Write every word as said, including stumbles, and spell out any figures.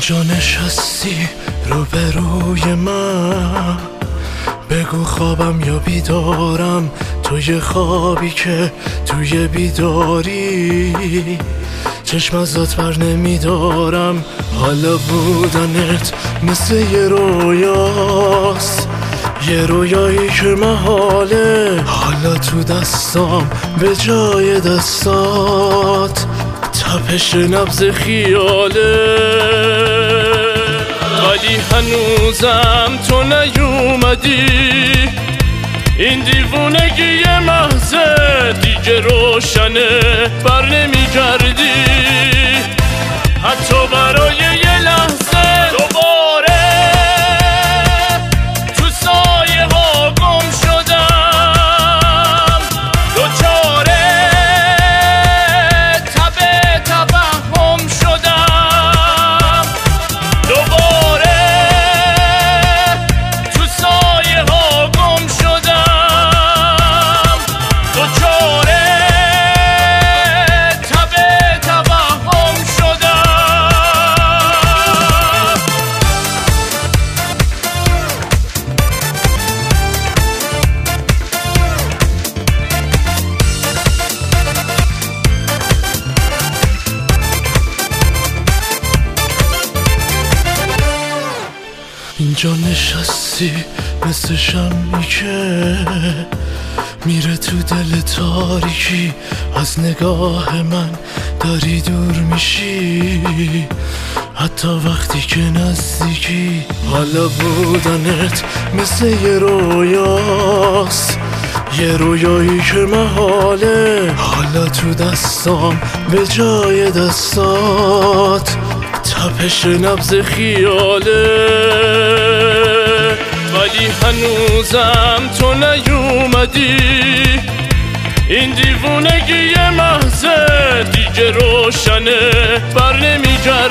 اینجا نشستی روبروی من، بگو خوابم یا بیدارم، توی خوابی که توی بیداری چشم ازت بر نمیدارم. حالا بودنت مثل یه رویاست، یه رویایی که محاله، حالا تو دستام به جای دستات تپش نبض خیاله. ولی هنوزم تو نیومدی، این دیوونگی محضه دیگه روشنه بر نمیگردی، حتی برای یه لحظه دوباره تو سایه ها گم شدم، دوچاره تب توهم شدم، دوباره تو سایه ها گم شدم، دوچاره تب توهم شدم. اینجا نشستی مثل شمعی که میره تو دل تاریکی، از نگاه من داری دور میشی، حتی وقتی که نزدیکی. حالا بودنت مثل یه رویاست، یه رویایی که محاله، حالا تو دستام به جای دستات تپش نبض خیاله. ولی هنوزم تو نیومدی، این دیوونگی محضه دیگه روشنه بر نمیگردی.